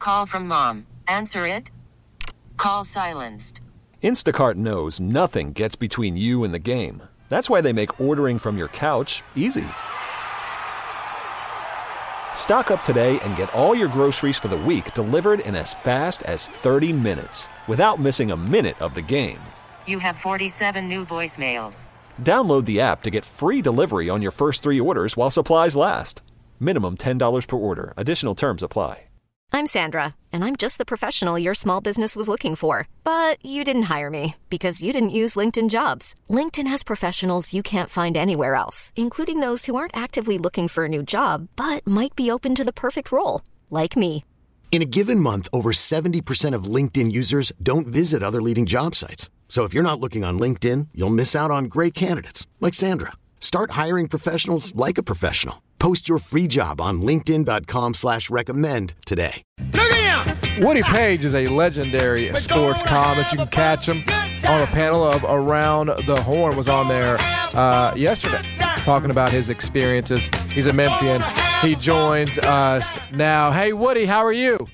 Call from mom. Answer it. Call silenced. Instacart knows nothing gets between you and the game. That's why they make ordering from your couch easy. Stock up today and get all your groceries for the week delivered in as fast as 30 minutes without missing a minute of the game. You have 47 new voicemails. Download the app to get free delivery on your first 3 orders while supplies last. Minimum $10 per order. Additional terms apply. I'm Sandra, and I'm just the professional your small business was looking for. But you didn't hire me because you didn't use LinkedIn Jobs. LinkedIn has professionals you can't find anywhere else, including those who aren't actively looking for a new job, but might be open to the perfect role, like me. In a given month, over 70% of LinkedIn users don't visit other leading job sites. So if you're not looking on LinkedIn, you'll miss out on great candidates like Sandra. Start hiring professionals like a professional. Post your free job on linkedin.com/recommend today. Look at him! Woody Page is a legendary sports columnist. You can catch him on a panel of Around the Horn. Was on there yesterday talking about his experiences. He's a Memphian. He joins us now. Hey, Woody, how are you?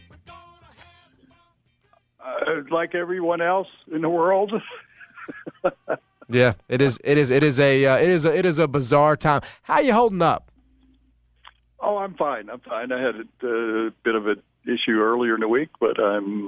Like everyone else in the world. Yeah, it is a bizarre time. How you holding up? Oh, I'm fine. I had a bit of an issue earlier in the week, but I'm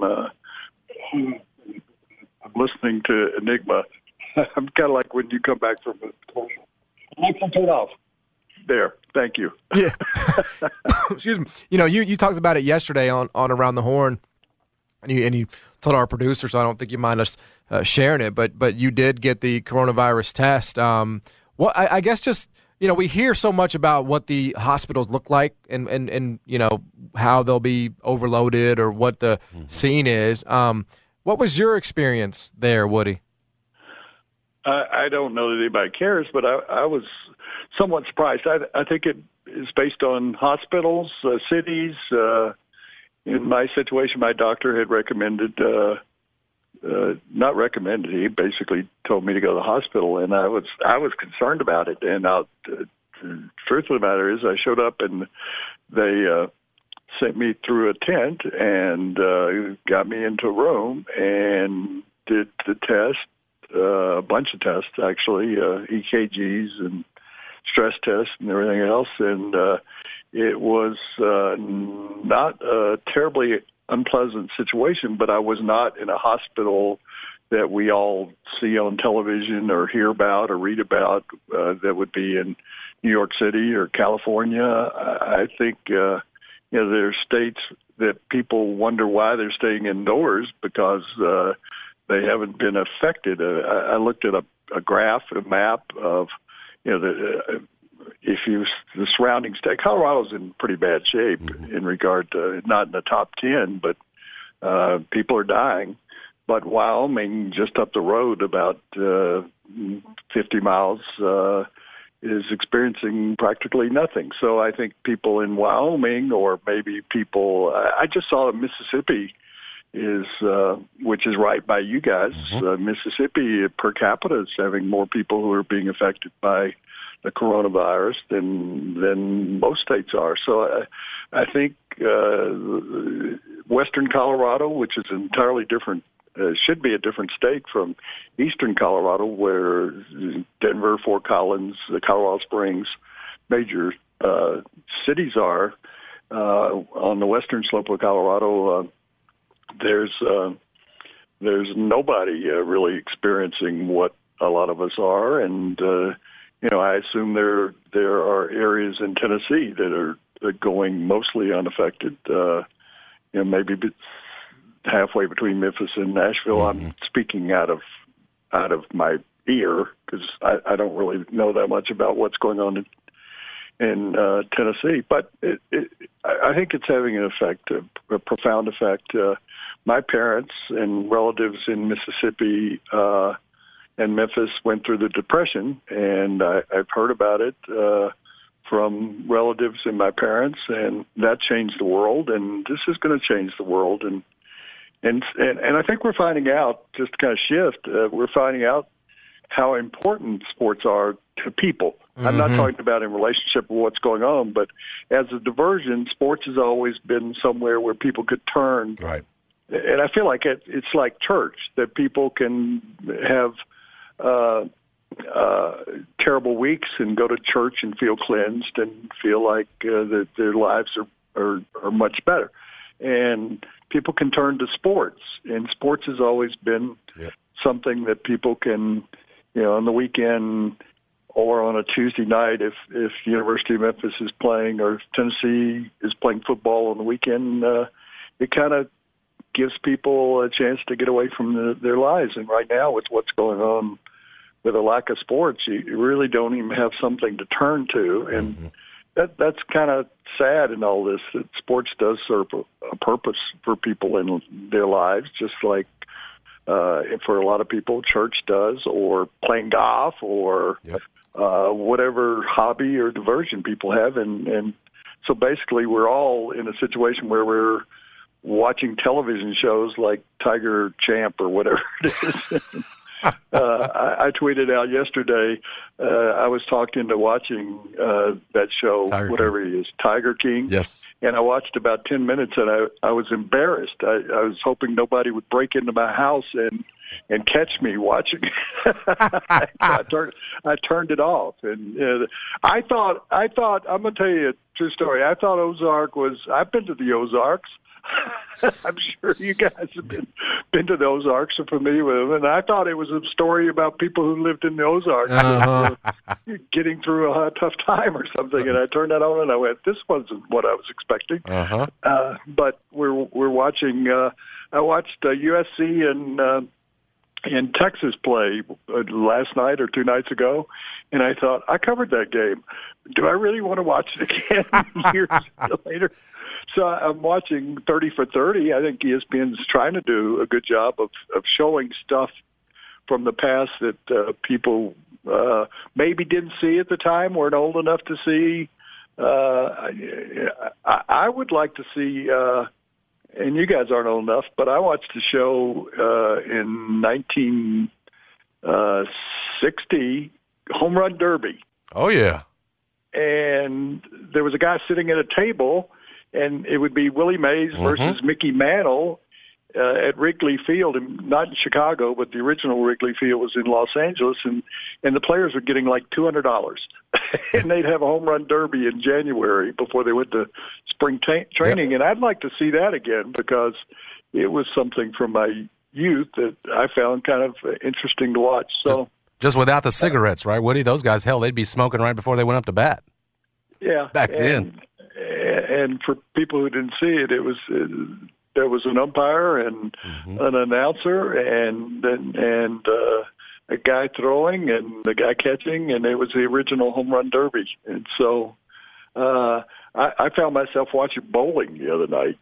listening to Enigma. I'm kind of like when you come back from a commercial. Alexa, turn off. There. Thank you. Yeah. Excuse me. You talked about it yesterday on Around the Horn, and you told our producer, so I don't think you mind us sharing it, but you did get the coronavirus test. I guess just, we hear so much about what the hospitals look like and how they'll be overloaded or what the scene is. What was your experience there, Woody? I don't know that anybody cares, but I was somewhat surprised. I think it is based on hospitals, cities. In my situation, my doctor had recommended, not recommended, he basically told me to go to the hospital, and I was concerned about it. And the truth of the matter is I showed up, and they sent me through a tent and got me into a room and did the test, a bunch of tests, actually, EKGs and stress tests and everything else, and it was not a terribly unpleasant situation, but I was not in a hospital that we all see on television or hear about or read about that would be in New York City or California. I think there are states that people wonder why they're staying indoors because they haven't been affected. I looked at a graph, a map of the surrounding state. Colorado's in pretty bad shape in regard to not in the top 10, but people are dying. But Wyoming, just up the road about 50 miles, is experiencing practically nothing. So I think people in Wyoming, or maybe people, I just saw Mississippi is, which is right by you guys. Mississippi per capita is having more people who are being affected by the coronavirus than most states are. So I think Western Colorado, which is entirely different, should be a different state from Eastern Colorado, where Denver, Fort Collins, Colorado Springs, major cities are. On the western slope of Colorado, there's nobody really experiencing what a lot of us are, and I assume there are areas in Tennessee that are going mostly unaffected. Maybe halfway between Memphis and Nashville. I'm speaking out of my ear because I don't really know that much about what's going on in Tennessee. But I think it's having an effect, a profound effect. My parents and relatives in Mississippi and Memphis went through the Depression, and I've heard about it from relatives and my parents, and that changed the world, and this is going to change the world. And I think we're finding out, just to kind of shift, we're finding out how important sports are to people. I'm not talking about in relationship with what's going on, but as a diversion, sports has always been somewhere where people could turn. Right. And I feel like it's like church, that people can have terrible weeks and go to church and feel cleansed and feel like that their lives are much better. And people can turn to sports, and sports has always been something that people can, on the weekend or on a Tuesday night, if University of Memphis is playing or if Tennessee is playing football on the weekend, it kind of gives people a chance to get away from their lives. And right now, with what's going on with a lack of sports, you really don't even have something to turn to. And that's kind of sad in all this, that sports does serve a purpose for people in their lives, just like for a lot of people, church does, or playing golf, or whatever hobby or diversion people have. And so basically we're all in a situation where we're watching television shows like Tiger Champ or whatever it is. I tweeted out yesterday, I was talked into watching that show, Tiger whatever it is, Tiger King. Yes. And I watched about 10 minutes, and I was embarrassed. I was hoping nobody would break into my house and catch me watching. I turned it off. And I thought, I'm going to tell you a true story. I thought I've been to the Ozarks. I'm sure you guys have been to the Ozarks, are familiar with them, and I thought it was a story about people who lived in the Ozarks getting through a tough time or something. And I turned that on and I went, "This wasn't what I was expecting." But we're watching. I watched USC and Texas play last night or 2 nights ago, and I thought, I covered that game. Do I really want to watch it again years later? So I'm watching 30 for 30. I think ESPN's trying to do a good job of showing stuff from the past that people maybe didn't see at the time, weren't old enough to see. I would like to see, and you guys aren't old enough, but I watched the show in 1960, Home Run Derby. Oh, yeah. And there was a guy sitting at a table, and it would be Willie Mays versus Mickey Mantle at Wrigley Field, not in Chicago, but the original Wrigley Field was in Los Angeles, and the players were getting like $200. And they'd have a home run derby in January before they went to spring training. And I'd like to see that again, because it was something from my youth that I found kind of interesting to watch. So just without the cigarettes, right, Woody? Those guys, hell, they'd be smoking right before they went up to bat. Yeah. Back then. And for people who didn't see it, there was an umpire and an announcer and a guy throwing and the guy catching, and it was the original home run derby. And so I found myself watching bowling the other night.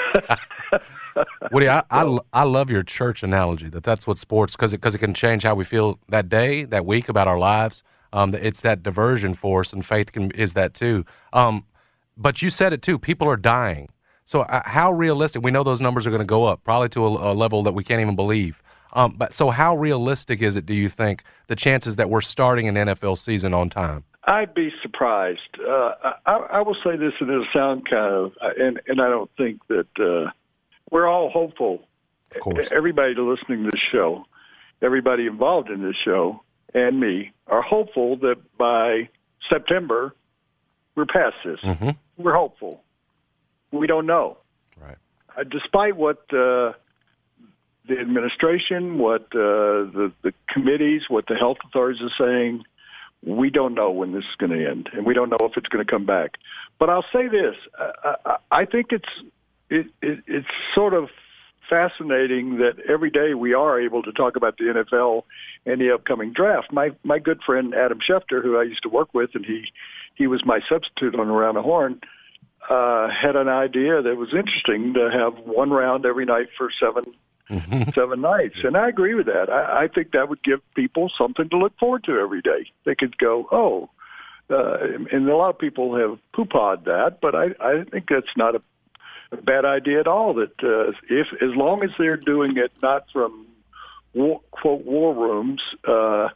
Woody, I love your church analogy, that's what sports, because it can change how we feel that day, that week, about our lives. It's that diversion force, and faith is that too. But you said it too, people are dying. So how realistic, we know those numbers are going to go up, probably to a level that we can't even believe. But so how realistic is it, do you think, the chances that we're starting an NFL season on time? I'd be surprised. I will say this, and it'll sound kind of, and I don't think that we're all hopeful. Of course. Everybody listening to this show, everybody involved in this show, and me, are hopeful that by September, we're past this. We're hopeful. We don't know. Right. Despite what the administration, what the committees, what the health authorities are saying, we don't know when this is going to end, and we don't know if it's going to come back. But I'll say this: I think it's sort of fascinating that every day we are able to talk about the NFL and the upcoming draft. My good friend Adam Schefter, who I used to work with, and he was my substitute on Around the Horn, had an idea that was interesting to have one round every night for seven nights. And I agree with that. I think that would give people something to look forward to every day. They could go, and a lot of people have poo-pawed that, but I think that's not a bad idea at all. That as long as they're doing it not from quote war rooms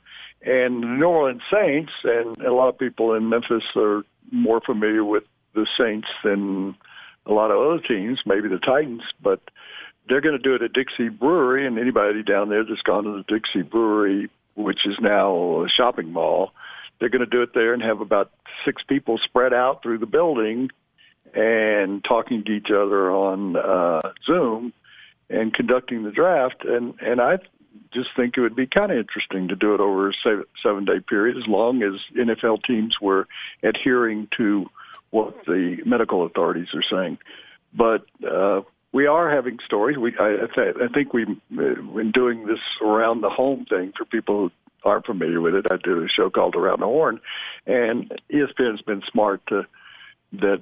And the New Orleans Saints, and a lot of people in Memphis are more familiar with the Saints than a lot of other teams, maybe the Titans, but they're going to do it at Dixie Brewery, and anybody down there that's gone to the Dixie Brewery, which is now a shopping mall, they're going to do it there and have about 6 people spread out through the building and talking to each other on Zoom and conducting the draft. And I just think it would be kind of interesting to do it over a 7-day period, as long as NFL teams were adhering to what the medical authorities are saying. But we are having stories. I think we've been doing this around the home thing for people who aren't familiar with it. I do a show called Around the Horn, and ESPN's been smart that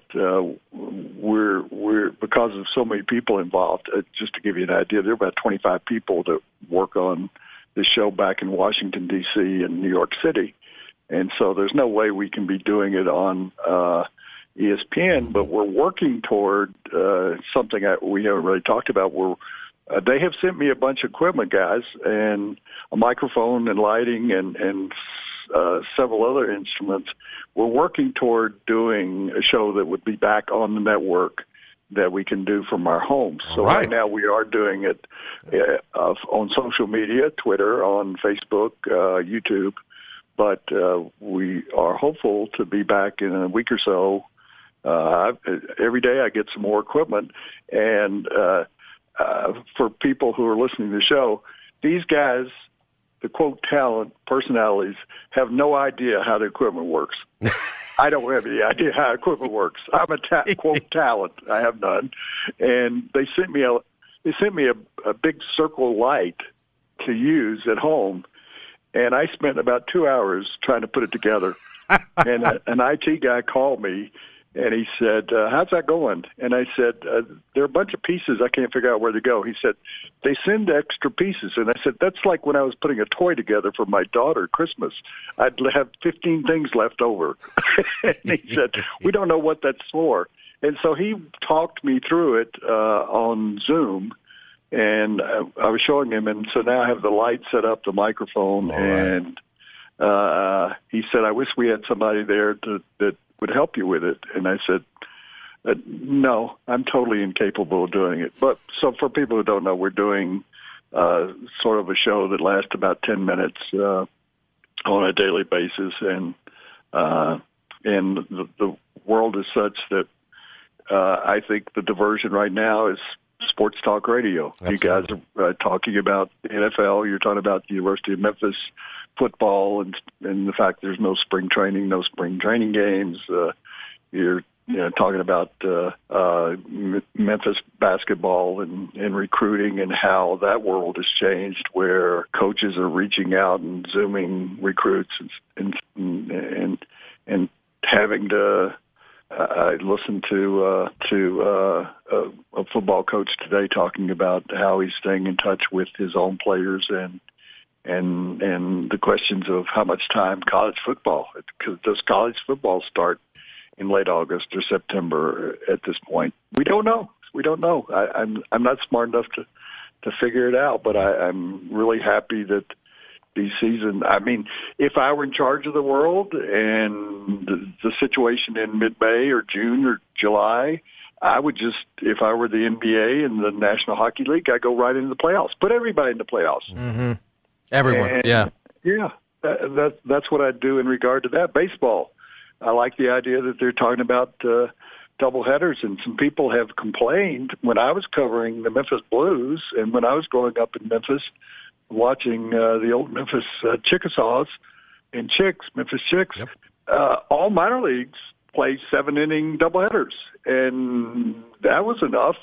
we're because of so many people involved. Just to give you an idea, there are about 25 people that work on the show back in Washington, D.C. and New York City, and so there's no way we can be doing it on ESPN, but we're working toward something we haven't really talked about. They have sent me a bunch of equipment, guys, and a microphone and lighting and several other instruments. We're working toward doing a show that would be back on the network that we can do from our homes. So right now we are doing it on social media, Twitter, on Facebook, YouTube, but we are hopeful to be back in a week or so. Every day I get some more equipment, and for people who are listening to the show, these guys, the quote talent personalities, have no idea how the equipment works. I don't have any idea how equipment works. I'm a quote talent. I have none, and they sent me a big circle light to use at home, and I spent about 2 hours trying to put it together. And an IT guy called me. And he said, how's that going? And I said, there are a bunch of pieces. I can't figure out where to go. He said, they send extra pieces. And I said, that's like when I was putting a toy together for my daughter at Christmas. I'd have 15 things left over. And he said, we don't know what that's for. And so he talked me through it on Zoom. And I was showing him. And so now I have the light set up, the microphone. And he said, I wish we had somebody there that would help you with it. And I said, no, I'm totally incapable of doing it. But so for people who don't know, we're doing sort of a show that lasts about 10 minutes on a daily basis. And the world is such that I think the diversion right now is sports talk radio. Absolutely. You guys are talking about the NFL. You're talking about the University of Memphis football and the fact there's no spring training games. You're talking about Memphis basketball and recruiting and how that world has changed, where coaches are reaching out and Zooming recruits and having to. I listened to a football coach today talking about how he's staying in touch with his own players and the questions of how much time college football, because does college football start in late August or September at this point? We don't know. I'm not smart enough to figure it out, but I'm really happy that the season, I mean, if I were in charge of the world and the situation in mid-May or June or July, I would just, if I were the NBA and the National Hockey League, I'd go right into the playoffs. Put everybody in the playoffs. Mm-hmm. Everyone, and, yeah. Yeah, that's what I'd do in regard to that. Baseball, I like the idea that they're talking about doubleheaders, and some people have complained when I was covering the Memphis Blues and when I was growing up in Memphis, watching the old Memphis Chickasaws and Memphis Chicks, yep. All minor leagues play 7-inning doubleheaders, and that was enough.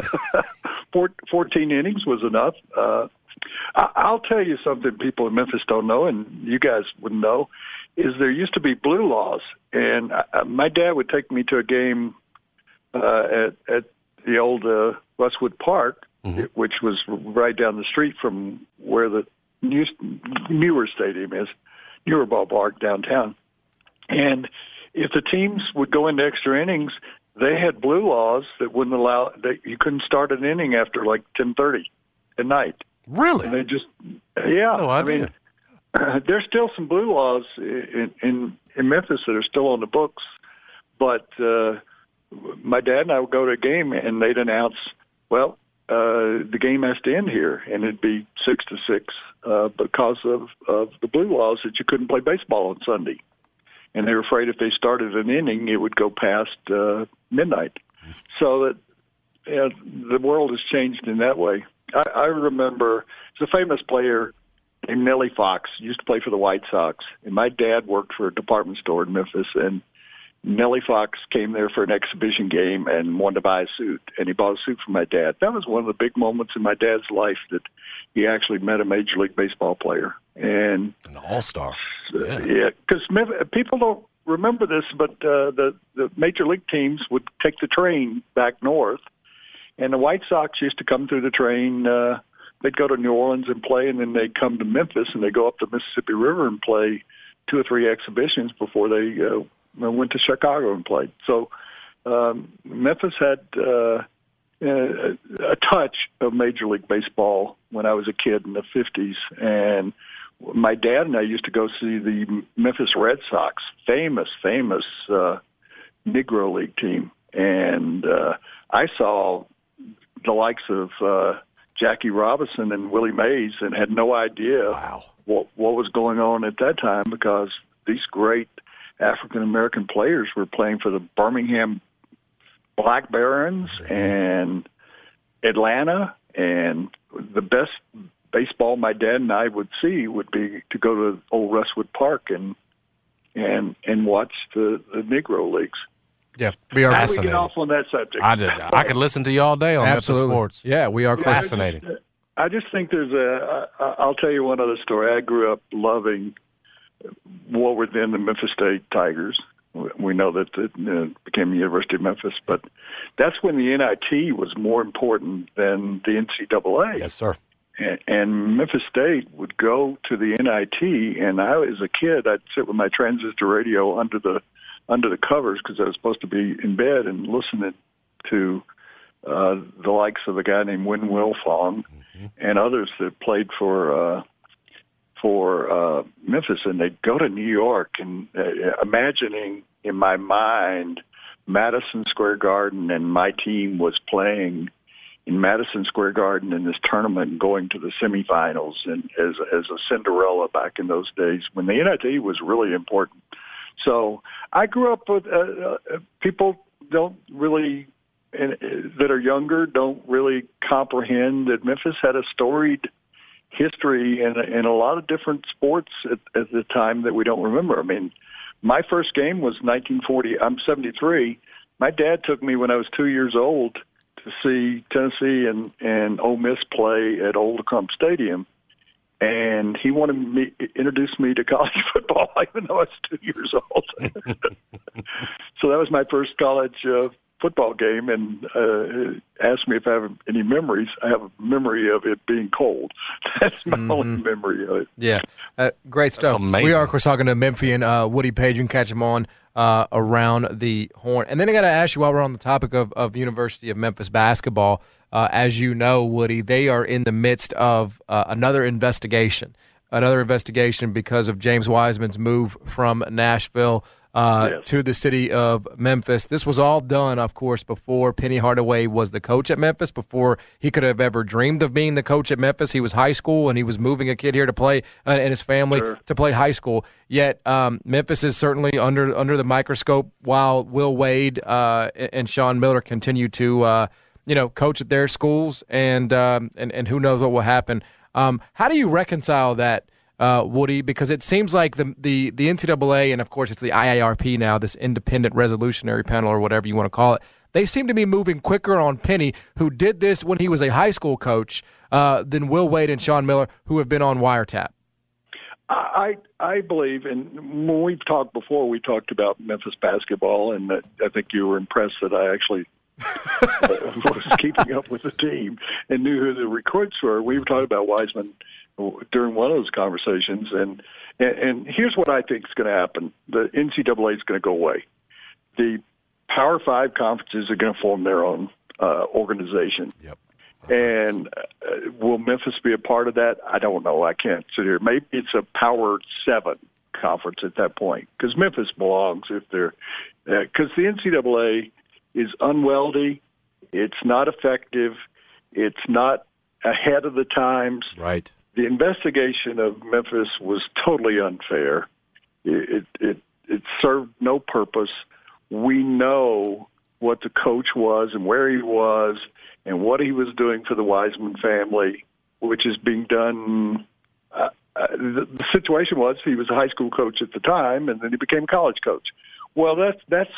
14 innings was enough. I'll tell you something people in Memphis don't know, and you guys wouldn't know, is there used to be blue laws, and my dad would take me to a game at the old Westwood Park, mm-hmm. which was right down the street from where the newer stadium is, newer ballpark downtown. And if the teams would go into extra innings, they had blue laws that wouldn't allow that you couldn't start an inning after like 10:30 at night. Really? And they just, yeah. No idea. there's still some blue laws in Memphis that are still on the books, but my dad and I would go to a game and they'd announce, well, the game has to end here, and it'd be 6-6 because of the blue laws that you couldn't play baseball on Sunday. And they were afraid if they started an inning, it would go past midnight. So that the world has changed in that way. I remember there's a famous player named Nellie Fox, used to play for the White Sox, and my dad worked for a department store in Memphis, and Nellie Fox came there for an exhibition game and wanted to buy a suit, and he bought a suit for my dad. That was one of the big moments in my dad's life that he actually met a Major League Baseball player. And an all-star. Yeah, because people don't remember this, but the Major League teams would take the train back north, and the White Sox used to come through the train. They'd go to New Orleans and play, and then they'd come to Memphis, and they'd go up the Mississippi River and play 2 or 3 exhibitions before they went to Chicago and played. So Memphis had a touch of Major League Baseball when I was a kid in the 50s. And my dad and I used to go see the Memphis Red Sox, famous Negro League team. And I saw the likes of Jackie Robinson and Willie Mays and had no idea what was going on at that time, because these great African-American players were playing for the Birmingham Black Barons and Atlanta, and the best baseball my dad and I would see would be to go to Old Westwood Park and watch the Negro Leagues. Yeah, we are fascinated. We get off on that subject. I could listen to you all day on Memphis sports. Yeah, we are fascinating. I just think I'll tell you one other story. I grew up loving what were then the Memphis State Tigers. We know that it became the University of Memphis, but that's when the NIT was more important than the NCAA. Yes, sir. And Memphis State would go to the NIT, and I, as a kid, I'd sit with my transistor radio under the covers, because I was supposed to be in bed and listening to the likes of a guy named Win Wilfong and others that played for Memphis, and they'd go to New York, and imagining in my mind Madison Square Garden, and my team was playing in Madison Square Garden in this tournament and going to the semifinals, and as a Cinderella back in those days when the NIT was really important. So I grew up with people don't really, that are younger, don't really comprehend that Memphis had a storied history in a lot of different sports at the time that we don't remember. I mean, my first game was 1940. I'm 73. My dad took me when I was 2 years old to see Tennessee and Ole Miss play at Old Crump Stadium. And he introduced me to college football, even though I was 2 years old. So that was my first college football game, and asked me if I have any memories. I have a memory of it being cold. That's my only memory of it. Yeah, great stuff. We are, of course, talking to Memphian Woody Page. You can catch him on Around the Horn. And then I got to ask you, while we're on the topic of University of Memphis basketball, as you know, Woody, they are in the midst of another investigation because of James Wiseman's move from Nashville to the city of Memphis. This was all done, of course, before Penny Hardaway was the coach at Memphis, before he could have ever dreamed of being the coach at Memphis. He was high school, and he was moving a kid here to play, and his family to play high school. Yet Memphis is certainly under the microscope, while Will Wade and Sean Miller continue to coach at their schools, and who knows what will happen. How do you reconcile that, Woody? Because it seems like the NCAA, and of course it's the IARP now, this Independent Resolutionary Panel, or whatever you want to call it, they seem to be moving quicker on Penny, who did this when he was a high school coach, than Will Wade and Sean Miller, who have been on wiretap. I believe, and when we've talked before, we talked about Memphis basketball, and I think you were impressed that I actually was keeping up with the team and knew who the recruits were. We were talking about Wiseman during one of those conversations, and here's what I think is going to happen. The NCAA is going to go away. The Power 5 conferences are going to form their own organization. Yep. And will Memphis be a part of that? I don't know. I can't sit here. Maybe it's a Power 7 conference at that point, because Memphis belongs if they're because the NCAA is unwieldy. It's not effective. It's not ahead of the times. Right. The investigation of Memphis was totally unfair. It served no purpose. We know what the coach was and where he was and what he was doing for the Wiseman family, which is being done. The situation was he was a high school coach at the time, and then he became a college coach. Well, that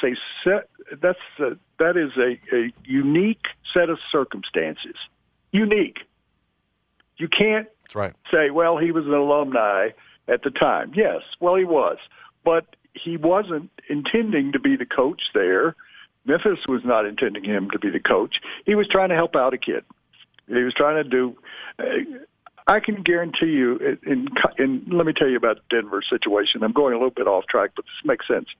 is a unique set of circumstances. Unique. You can't say, well, he was an alumni at the time. Yes, well, he was. But he wasn't intending to be the coach there. Memphis was not intending him to be the coach. He was trying to help out a kid. He was trying to do I can guarantee you, let me tell you about the Denver situation. I'm going a little bit off track, but this makes sense.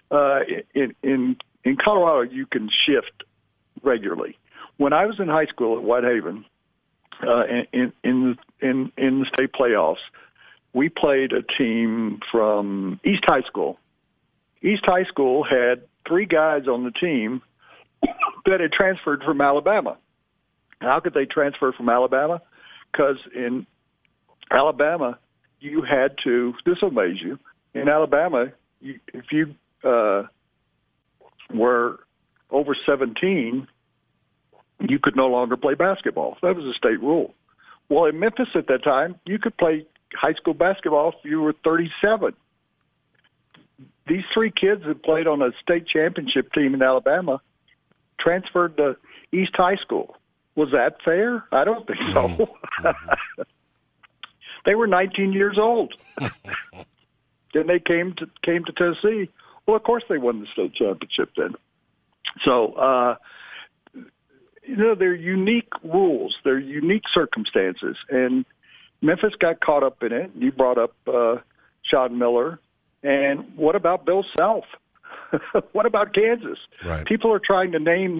In Colorado, you can shift regularly. When I was in high school at Whitehaven, in the state playoffs, we played a team from East High School. East High School had 3 guys on the team that had transferred from Alabama. How could they transfer from Alabama? Because in Alabama, you had to, this will amaze you, in Alabama, if you were over 17, you could no longer play basketball. That was a state rule. Well, in Memphis at that time, you could play high school basketball if you were 37. These 3 kids that played on a state championship team in Alabama transferred to East High School. Was that fair? I don't think so. Mm-hmm. They were 19 years old. Then they came to Tennessee. Well, of course they won the state championship then. So, they're unique rules. They're unique circumstances. And Memphis got caught up in it. You brought up Sean Miller. And what about Bill Self? What about Kansas? Right. People are trying to name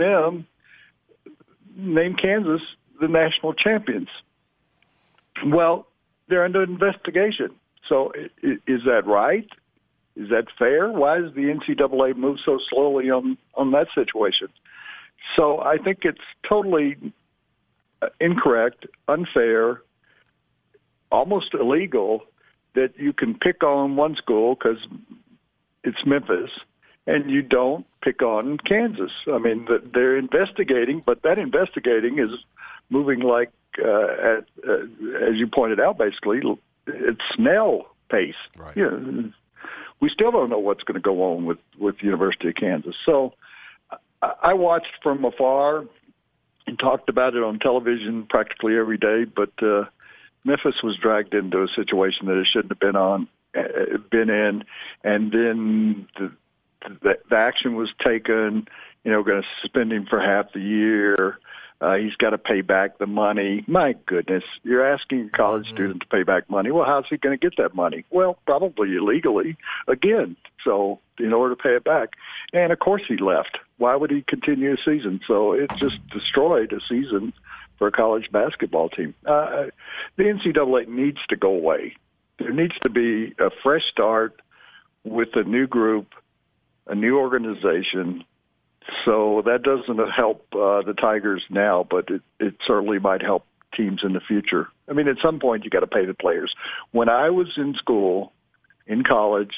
Kansas the national champions. Well, they're under investigation. So is that right? Is that fair? Why does the NCAA move so slowly on that situation? So I think it's totally incorrect, unfair, almost illegal that you can pick on one school because it's Memphis and you don't pick on Kansas. I mean, they're investigating, but that investigating is moving like, as you pointed out, basically, it's snail pace. Right. We still don't know what's going to go on with the University of Kansas. So I watched from afar and talked about it on television practically every day, but Memphis was dragged into a situation that it shouldn't have been in, and then the action was taken. Going to suspend him for half the year. He's got to pay back the money. My goodness, you're asking a college student to pay back money. Well, how's he going to get that money? Well, probably illegally again. So in order to pay it back, and of course he left. Why would he continue a season? So it just destroyed a season for a college basketball team. The NCAA needs to go away. There needs to be a fresh start with a new group, a new organization. So that doesn't help the Tigers now, but it certainly might help teams in the future. I mean, at some point you got to pay the players. When I was in school, in college,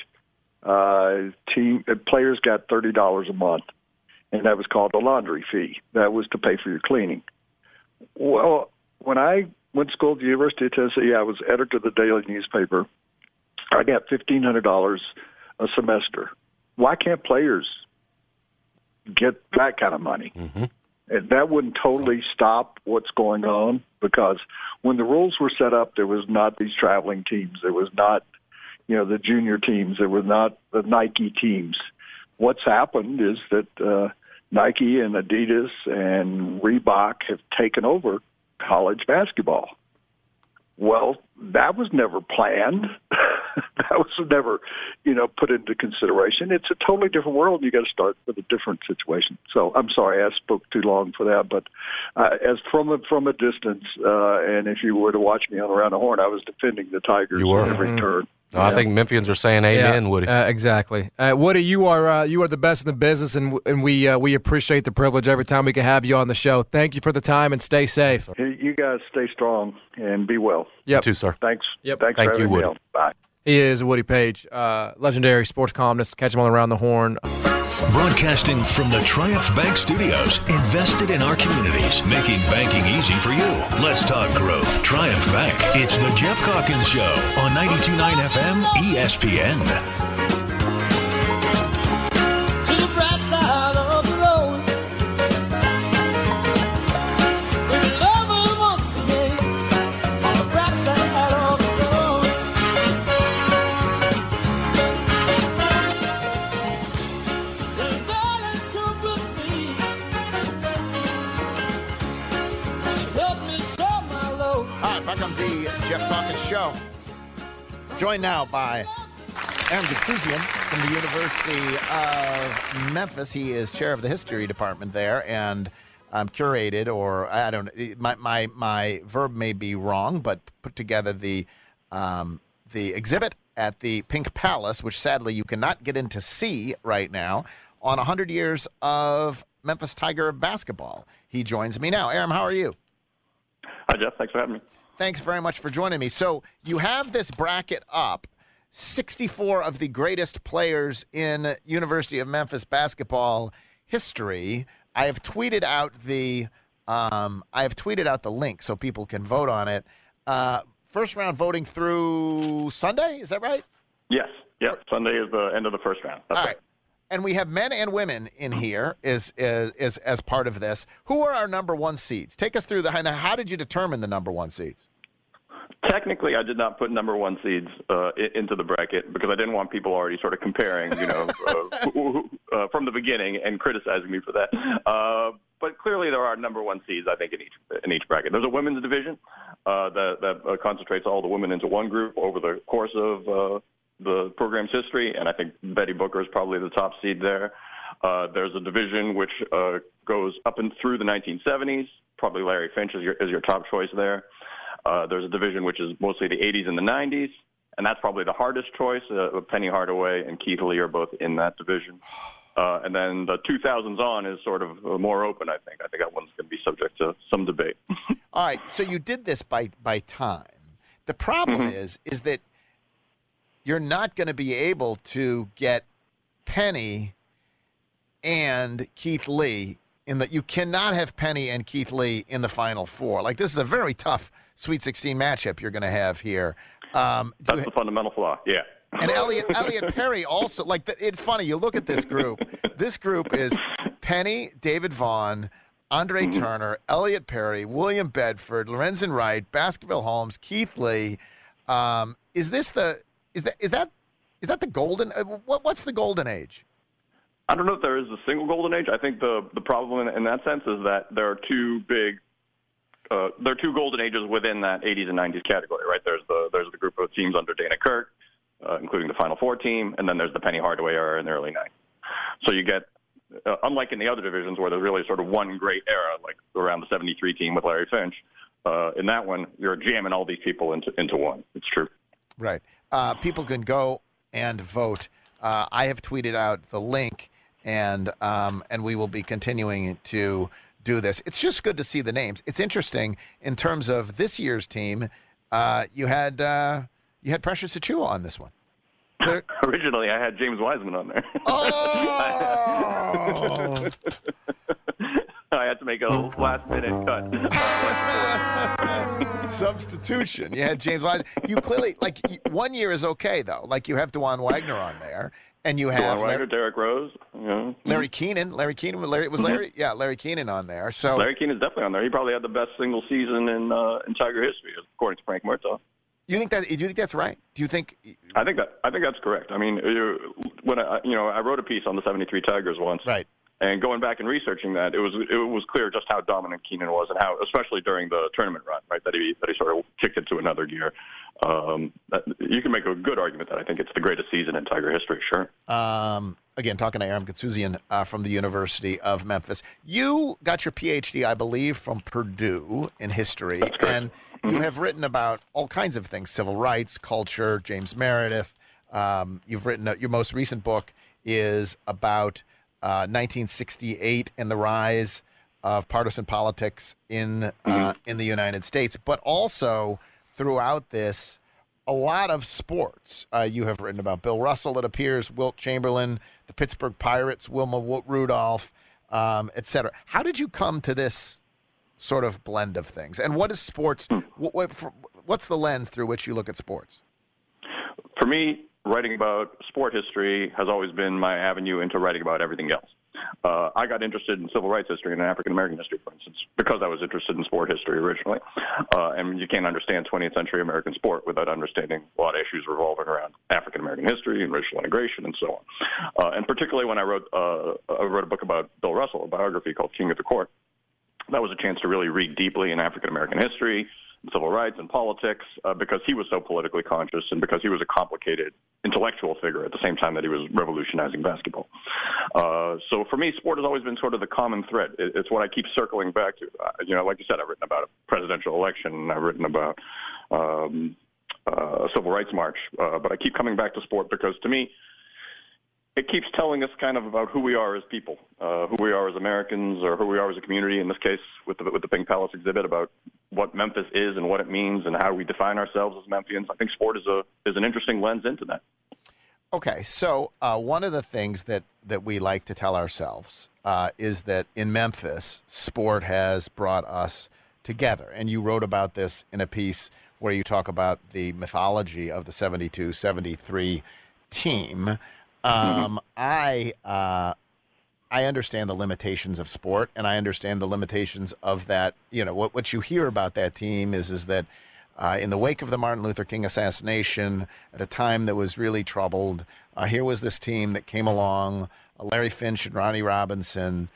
players got $30 a month, and that was called a laundry fee. That was to pay for your cleaning. Well, when I went to school at the University of Tennessee, I was editor of the daily newspaper. I got $1,500 a semester. Why can't players get that kind of money? Mm-hmm. And that wouldn't totally stop what's going on, because when the rules were set up, there was not these traveling teams. There was not, the junior teams. There were not the Nike teams. What's happened is that Nike and Adidas and Reebok have taken over college basketball. Well, that was never planned. that was never, put into consideration. It's a totally different world. You got to start with a different situation. So I'm sorry I spoke too long for that, but as from a distance, and if you were to watch me on Around the Horn, I was defending the Tigers at every turn. No, I think Memphians are saying amen, Woody. Exactly. Woody, you are the best in the business, and we appreciate the privilege every time we can have you on the show. Thank you for the time, and stay safe. You guys stay strong and be well. Yep. You too, sir. Thanks. Yep. Thanks Thank for you, having me Woody. on. Bye. He is Woody Page, legendary sports columnist. Catch him on Around the Horn. Broadcasting from the Triumph Bank Studios, invested in our communities, making banking easy for you. Let's talk growth. Triumph Bank. It's the Jeff Calkins Show on 92.9 FM ESPN. Jeff Calkins Show. Joined now by Aaron Goudsouzian from the University of Memphis. He is chair of the history department there, and curated, or I don't know, my verb may be wrong, but put together the exhibit at the Pink Palace, which sadly you cannot get in to see right now, on 100 years of Memphis Tiger basketball. He joins me now. Aaron, how are you? Hi, Jeff. Thanks for having me. Thanks very much for joining me. So you have this bracket up, 64 of the greatest players in University of Memphis basketball history. I have tweeted out the link so people can vote on it. First round voting through Sunday, is that right? Yes. Yep. Sunday is the end of the first round. That's all right. And we have men and women in here as part of this. Who are our number one seeds? Take us through how did you determine the number one seeds? Technically, I did not put number one seeds into the bracket because I didn't want people already sort of comparing, from the beginning and criticizing me for that. But clearly, there are number one seeds, I think, in each bracket. There's a women's division that concentrates all the women into one group over the course of the program's history, and I think Betty Booker is probably the top seed there. There's a division which goes up and through the 1970s. Probably Larry Finch is your top choice there. There's a division which is mostly the 80s and the 90s, and that's probably the hardest choice. Penny Hardaway and Keith Lee are both in that division. And then the 2000s on is sort of more open, I think. I think that one's going to be subject to some debate. All right, so you did this by time. The problem is that you're not going to be able to get Penny and Keith Lee you cannot have Penny and Keith Lee in the Final Four. Like, this is a very tough Sweet 16 matchup you're going to have here. That's the fundamental flaw, yeah. And Elliot Perry also, it's funny, you look at this group. This group is Penny, David Vaughn, Andre Turner, Elliot Perry, William Bedford, Lorenzen Wright, Baskerville Holmes, Keith Lee. Is that the golden? What's the golden age? I don't know if there is a single golden age. I think the problem in that sense is that there are two golden ages within that 80s and 90s category, right? There's the group of teams under Dana Kirk, including the Final Four team, and then there's the Penny Hardaway era in the early 90s. So you get, unlike in the other divisions where there's really sort of one great era, like around the 73 team with Larry Finch, in that one, you're jamming all these people into one. It's true. Right. People can go and vote. I have tweeted out the link, and we will be continuing to do this. It's just good to see the names. It's interesting in terms of this year's team. You had Precious Achiuwa on this one. Originally, I had James Wiseman on there. Oh! I had to make a last-minute cut. Substitution. You had James Wiseman. You clearly, 1 year is okay, though. Like, you have DeJuan Wagner on there. And you have Wagner, Derrick Rose, Larry Keenan. Larry Keenan on there. So Larry Keenan is definitely on there. He probably had the best single season in Tiger history, according to Frank Murtaugh. Do you think that's right? Do you think? I think that's correct. I mean, when I wrote a piece on the '73 Tigers once, right? And going back and researching that, it was clear just how dominant Keenan was, and how, especially during the tournament run, right, that he sort of kicked it to another gear. You can make a good argument that I think it's the greatest season in Tiger history. Sure. Again, talking to Aram Goudsouzian from the University of Memphis. You got your PhD, I believe, from Purdue in history, and you have written about all kinds of things: civil rights, culture, James Meredith. You've written your most recent book is about 1968 and the rise of partisan politics in the United States, but also throughout this, a lot of sports. You have written about Bill Russell, it appears, Wilt Chamberlain, the Pittsburgh Pirates, Wilma Rudolph, et cetera. How did you come to this sort of blend of things? And what is sports? What's the lens through which you look at sports? For me, writing about sport history has always been my avenue into writing about everything else. I got interested in civil rights history and African-American history, for instance, because I was interested in sport history originally. And you can't understand 20th century American sport without understanding a lot of issues revolving around African-American history and racial integration and so on. And particularly when I wrote a book about Bill Russell, a biography called King of the Court, that was a chance to really read deeply in African-American history, civil rights and politics, because he was so politically conscious and because he was a complicated intellectual figure at the same time that he was revolutionizing basketball. So for me, sport has always been sort of the common thread. It's what I keep circling back to. Like you said, I've written about a presidential election, I've written about a civil rights march, but I keep coming back to sport because to me, it keeps telling us kind of about who we are as people, who we are as Americans, or who we are as a community. In this case, with the Pink Palace exhibit, about what Memphis is and what it means and how we define ourselves as Memphians. I think sport is an interesting lens into that. Okay, so one of the things that we like to tell ourselves is that in Memphis, sport has brought us together. And you wrote about this in a piece where you talk about the mythology of the 72-73 team. I understand the limitations of sport, and I understand the limitations of that. What you hear about that team is that in the wake of the Martin Luther King assassination, at a time that was really troubled, here was this team that came along, Larry Finch and Ronnie Robinson,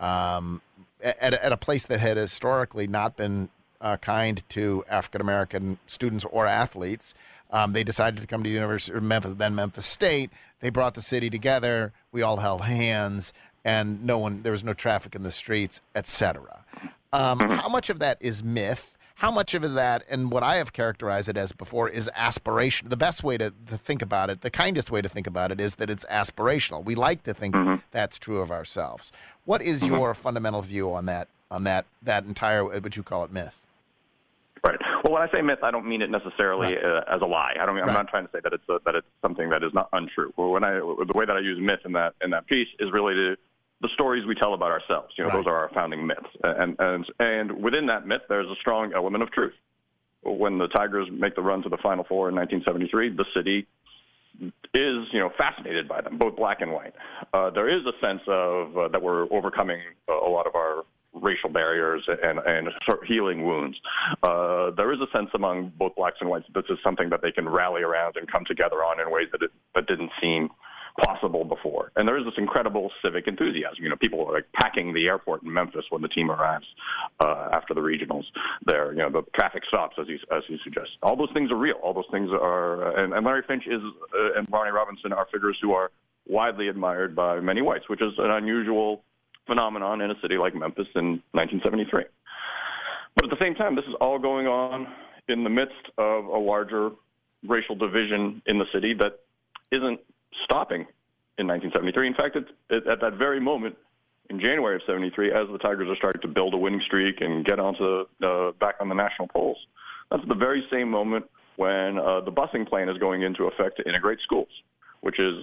at a place that had historically not been kind to African-American students or athletes. They decided to come to the University of Memphis, then Memphis State. They brought the city together. We all held hands, and there was no traffic in the streets, etc. How much of that is myth? How much of that, and what I have characterized it as before, is aspiration? The best way to think about it, the kindest way to think about it, is that it's aspirational. We like to think that's true of ourselves. What is your fundamental view on that entire, would you call it, myth? Right. Well, when I say myth, I don't mean it necessarily as a lie. I'm not trying to say that it's something that is not untrue. The way that I use myth in that piece is really the stories we tell about ourselves. Those are our founding myths, and within that myth, there's a strong element of truth. When the Tigers make the run to the Final Four in 1973, the city is fascinated by them, both black and white. There is a sense of that we're overcoming a lot of our racial barriers and sort of healing wounds. There is a sense among both blacks and whites that this is something that they can rally around and come together on in ways that didn't seem possible before. And there is this incredible civic enthusiasm. People are like packing the airport in Memphis when the team arrives after the regionals. There, the traffic stops, as you suggest. All those things are real. All those things are, and Larry Finch and Ronnie Robinson are figures who are widely admired by many whites, which is an unusual phenomenon in a city like Memphis in 1973. But at the same time, this is all going on in the midst of a larger racial division in the city that isn't stopping in 1973. In fact, it's at that very moment in January of 73, as the Tigers are starting to build a winning streak and get back on the national polls, that's the very same moment when the busing plan is going into effect to integrate schools, which is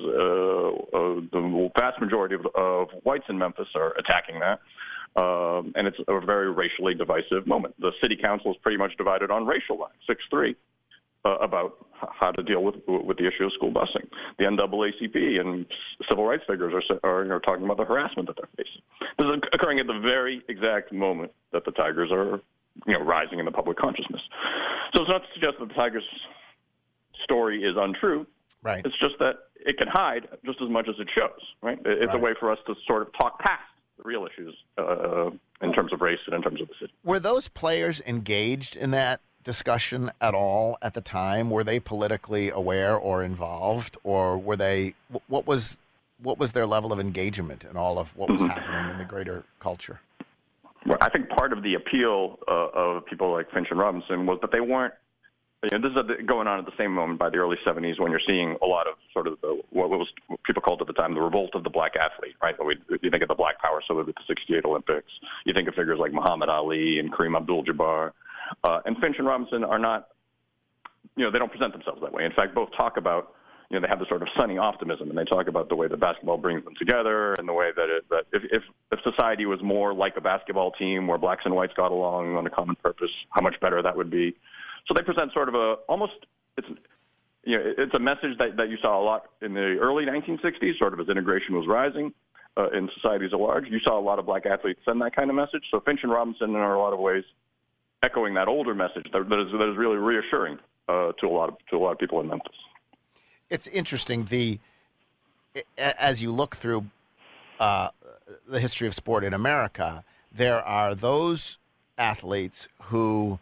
the vast majority of whites in Memphis are attacking that. And it's a very racially divisive moment. The city council is pretty much divided on racial lines, 6-3, about how to deal with the issue of school busing. The NAACP and civil rights figures are talking about the harassment that they're facing. This is occurring at the very exact moment that the Tigers are rising in the public consciousness. So it's not to suggest that the Tigers' story is untrue. Right. It's just that it can hide just as much as it shows, right? It's a way for us to sort of talk past the real issues in terms of race and in terms of the city. Were those players engaged in that discussion at all at the time? Were they politically aware or involved, or were they? What was their level of engagement in all of what was happening in the greater culture? Well, I think part of the appeal of people like Finch and Robinson was that they weren't. This is going on at the same moment by the early 70s when you're seeing a lot of sort of what people called at the time the revolt of the black athlete, right? You think of the black power salute at the 68 Olympics. You think of figures like Muhammad Ali and Kareem Abdul-Jabbar. And Finch and Robinson are not, they don't present themselves that way. In fact, both talk about, they have this sort of sunny optimism, and they talk about the way that basketball brings them together and the way that if society was more like a basketball team where blacks and whites got along on a common purpose, how much better that would be. So they present sort of it's a message that you saw a lot in the early 1960s, sort of as integration was rising in societies at large. You saw a lot of black athletes send that kind of message. So Finch and Robinson are in a lot of ways echoing that older message that is really reassuring to a lot of people in Memphis. It's interesting as you look through the history of sport in America, there are those athletes who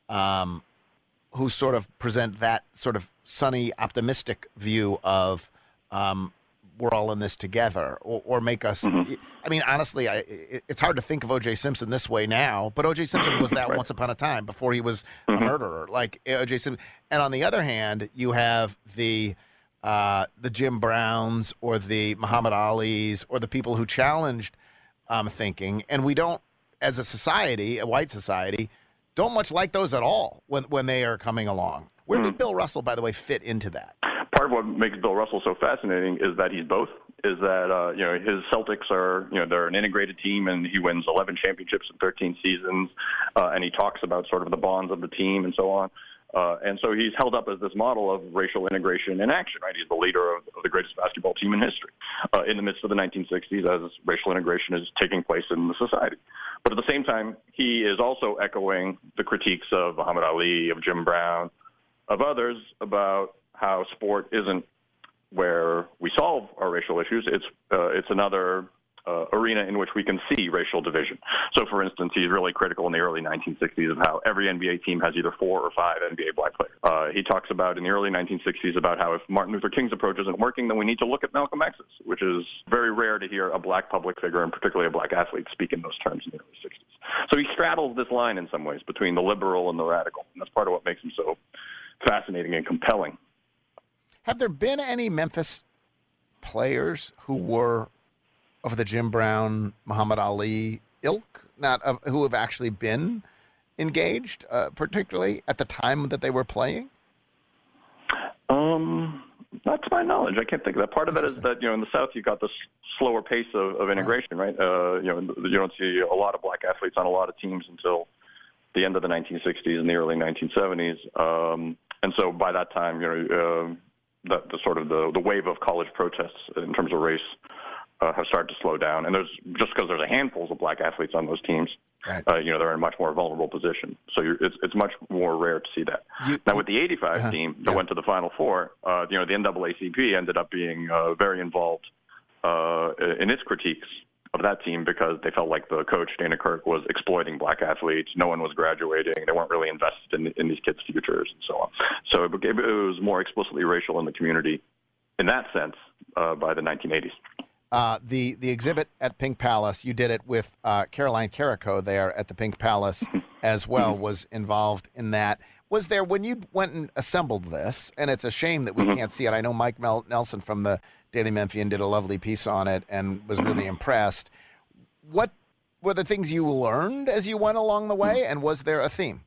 sort of present that sort of sunny, optimistic view of we're all in this together, or make us. Mm-hmm. I mean, honestly, it's hard to think of O.J. Simpson this way now, but O.J. Simpson was that once upon a time before he was a murderer, like O.J. Simpson. And on the other hand, you have the Jim Browns or the Muhammad Alis or the people who challenged thinking, and we don't, as a society, a white society, don't much like those at all when they are coming along. Where did Bill Russell, by the way, fit into that? Part of what makes Bill Russell so fascinating is that he's both. Is that his Celtics are they're an integrated team, and he wins 11 championships in 13 seasons, and he talks about sort of the bonds of the team and so on. And so he's held up as this model of racial integration in action, right? He's the leader of the greatest basketball team in history in the midst of the 1960s as racial integration is taking place in the society. But at the same time, he is also echoing the critiques of Muhammad Ali, of Jim Brown, of others about how sport isn't where we solve our racial issues. It's another arena in which we can see racial division. So, for instance, he's really critical in the early 1960s of how every NBA team has either 4 or 5 NBA black players. He talks about in the early 1960s about how if Martin Luther King's approach isn't working, then we need to look at Malcolm X's, which is very rare to hear a black public figure, and particularly a black athlete, speak in those terms in the early 60s. So he straddles this line in some ways between the liberal and the radical, and that's part of what makes him so fascinating and compelling. Have there been any Memphis players who were of the Jim Brown, Muhammad Ali ilk, who have actually been engaged, particularly at the time that they were playing? Not to my knowledge. I can't think of that. Part of it is that, in the South, you've got this slower pace of integration, right? You don't see a lot of black athletes on a lot of teams until the end of the 1960s and the early 1970s. And so by that time, the wave of college protests in terms of race have started to slow down, and just because there's a handful of black athletes on those teams, right. They're in a much more vulnerable position. So it's much more rare to see that. Now with the '85 team that went to the Final Four, the NAACP ended up being very involved in its critiques of that team because they felt like the coach Dana Kirk was exploiting black athletes. No one was graduating. They weren't really invested in these kids' futures and so on. So it was more explicitly racial in the community in that sense by the 1980s. The exhibit at Pink Palace, you did it with Caroline Carrico there at the Pink Palace as well, was involved in that. Was there, when you went and assembled this, and it's a shame that we can't see it, I know Mike Nelson from the Daily Memphian did a lovely piece on it and was really impressed. What were the things you learned as you went along the way, and was there a theme?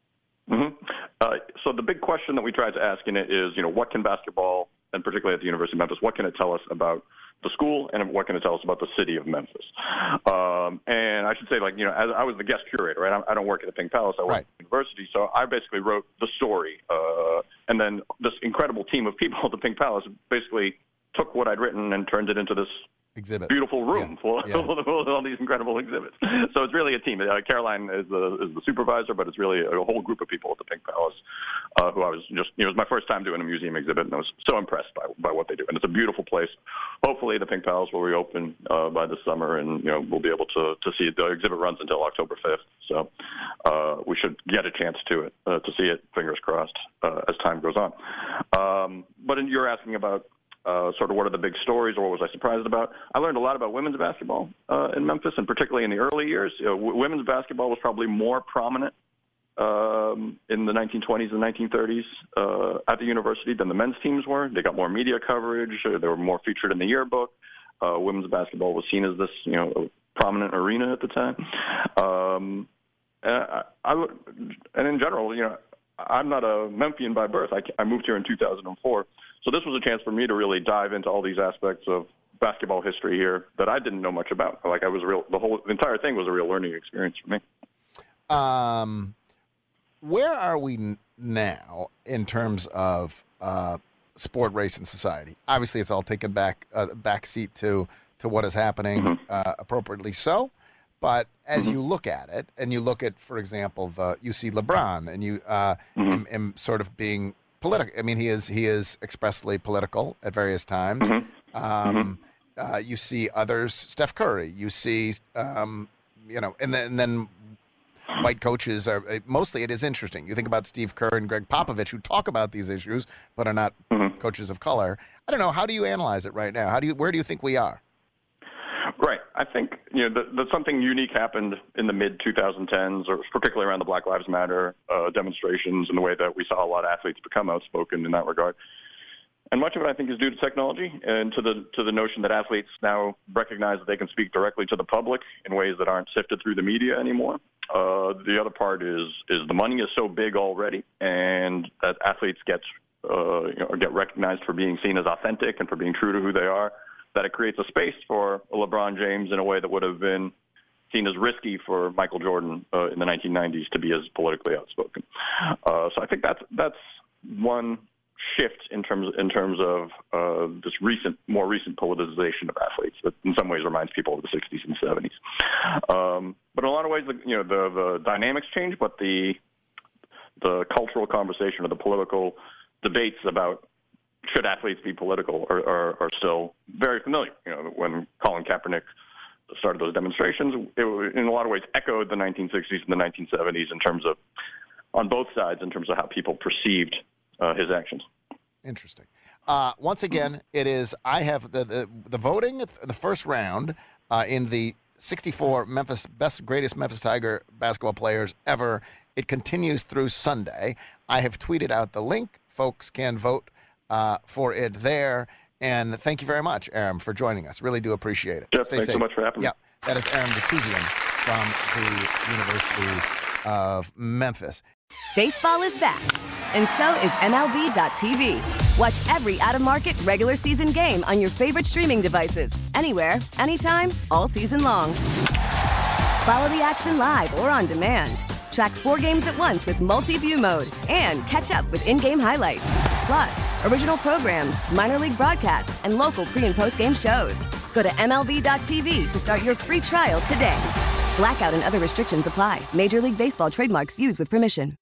So the big question that we tried to ask in it is, what can basketball, and particularly at the University of Memphis, what can it tell us about the school, and what can it tell us about the city of Memphis? And I should say, as I was the guest curator, right? I don't work at the Pink Palace. I work at the university. So I basically wrote the story. And then this incredible team of people at the Pink Palace basically took what I'd written and turned it into this exhibit, beautiful room full of all these incredible exhibits. So it's really a team. Caroline is the supervisor, but it's really a whole group of people at the Pink Palace who I was just, it was my first time doing a museum exhibit, and I was so impressed by what they do. And it's a beautiful place. Hopefully the Pink Palace will reopen by this summer, and we'll be able to see it. The exhibit runs until October 5th, so we should get a chance to see it, fingers crossed, as time goes on. But you're asking about sort of what are the big stories, or what was I surprised about? I learned a lot about women's basketball in Memphis, and particularly in the early years. Women's basketball was probably more prominent in the 1920s and 1930s at the university than the men's teams were. They got more media coverage. They were more featured in the yearbook. Women's basketball was seen as this, prominent arena at the time. And in general, I'm not a Memphian by birth. I moved here in 2004. So this was a chance for me to really dive into all these aspects of basketball history here that I didn't know much about. Like the entire thing was a real learning experience for me. Where are we now in terms of sport, race, and society? Obviously, it's all taken back seat to what is happening, appropriately so. But as you look at it, and you look at, for example, you see LeBron, and you him sort of being political. I mean, he is expressly political at various times. You see others, Steph Curry. You see, and then white coaches are mostly. It is interesting. You think about Steve Kerr and Greg Popovich, who talk about these issues, but are not coaches of color. I don't know. How do you analyze it right now? Where do you think we are? Right. I think that something unique happened in the mid-2010s, or particularly around the Black Lives Matter demonstrations, and the way that we saw a lot of athletes become outspoken in that regard. And much of it, I think, is due to technology and to the notion that athletes now recognize that they can speak directly to the public in ways that aren't sifted through the media anymore. The other part is the money is so big already, and that athletes get recognized for being seen as authentic and for being true to who they are, that it creates a space for a LeBron James in a way that would have been seen as risky for Michael Jordan in the 1990s to be as politically outspoken. So I think that's one shift in terms of this more recent politicization of athletes that in some ways reminds people of the 60s and 70s. But in a lot of ways, the dynamics change, but the cultural conversation or the political debates about should athletes be political are still very familiar. When Colin Kaepernick started those demonstrations, it in a lot of ways echoed the 1960s and the 1970s in terms of, on both sides, in terms of how people perceived his actions. Interesting. Once again, it is. I have the voting, the first round in the 64 greatest Memphis Tiger basketball players ever. It continues through Sunday. I have tweeted out the link. Folks can vote for it there. And thank you very much, Aram, for joining us. Really do appreciate it. Jeff, Stay thanks safe. so much for having me. Yeah, that is Aram Goutuzian from the University of Memphis. Baseball is back, and so is MLB.tv. Watch every out-of-market regular season game on your favorite streaming devices, anywhere, anytime, all season long. Follow the action live or on demand. Track 4 games at once with multi-view mode and catch up with in-game highlights. Plus, original programs, minor league broadcasts, and local pre- and post-game shows. Go to MLB.tv to start your free trial today. Blackout and other restrictions apply. Major League Baseball trademarks used with permission.